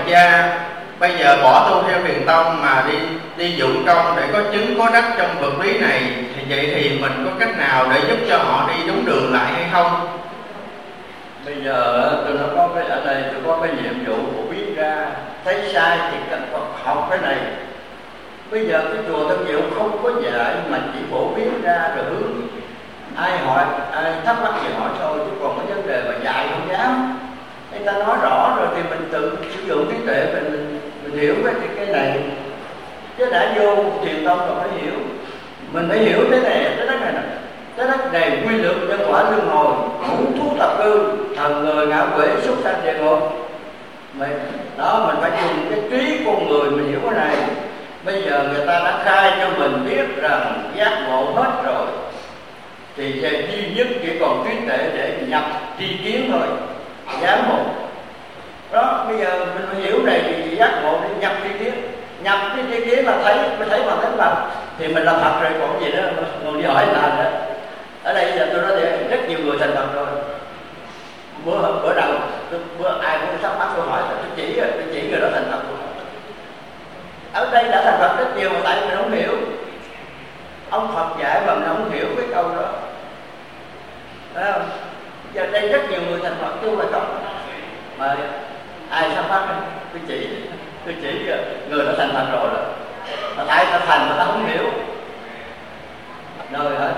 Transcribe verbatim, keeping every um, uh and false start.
cha bây giờ bỏ tu theo Thiền Tông mà đi đi dụng công để có chứng có đắc trong vật lý này, thì vậy thì mình có cách nào để giúp cho họ đi đúng đường lại hay không? Bây giờ tôi nó có cái ở đây tôi có cái nhiệm vụ phổ biến ra, thấy sai thì cần học cái này. Bây giờ cái chùa Tân Diệu không có dạy mà chỉ phổ biến ra rồi hướng ai hỏi, ai thắc mắc gì hỏi thôi, chứ còn cái vấn đề mà dạy không dám. Người ta nói rõ rồi thì mình tự sử dụng trí tuệ mình, mình mình hiểu cái cái này. Chứ đã vô Thiền Tông rồi phải hiểu, mình phải hiểu thế này, cái đất này nè, cái đất này quy luật nhân quả luân hồi, ngũ thú tập cư, thần người ngạ quỷ xuất sanh địa ngục. Mình đó mình phải dùng cái trí con người mình hiểu cái này. Bây giờ người ta đã khai cho mình biết rằng giác ngộ hết rồi, thì về duy nhất chỉ còn trí tuệ để nhập tri kiến thôi, giác ngộ. Đó, bây giờ mình phải hiểu này thì giác ngộ để nhập tri kiến. Nhập cái tri kiến là thấy, mới thấy bằng tánh bằng. Thì mình là Phật rồi còn gì đó, người đi hỏi là nữa. Ở đây giờ tôi nói thì rất nhiều người thành Phật rồi. Bữa, bữa đầu, bữa ai cũng sắp bắt tôi hỏi, tôi chỉ rồi, tôi chỉ người đó thành Phật. Ở đây đã thành Phật rất nhiều mà tại mình không hiểu. Ông Phật dạy mà mình không hiểu cái câu đó. Thấy không? Giờ đây rất nhiều người thành Phật chứ không phải không. Mà ai sắp bắt tôi chỉ, tôi chỉ người đã thành Phật rồi đó. Mà tại ta thành mà ta không hiểu. Rồi hả?